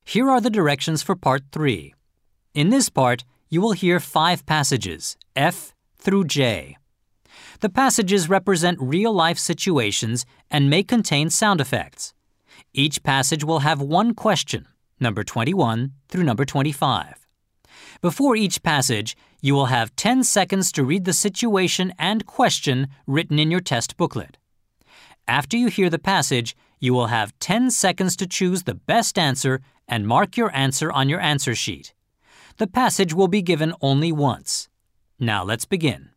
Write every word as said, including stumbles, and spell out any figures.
Here are the directions for Part three. In this part, you will hear five passages, F through J. The passages represent real-life situations and may contain sound effects. Each passage will have one question, number twenty-one through number twenty-five. Before each passage, you will have ten seconds to read the situation and question written in your test booklet. After you hear the passage, you will have ten seconds to choose the best answer and mark your answer on your answer sheet. The passage will be given only once. Now let's begin.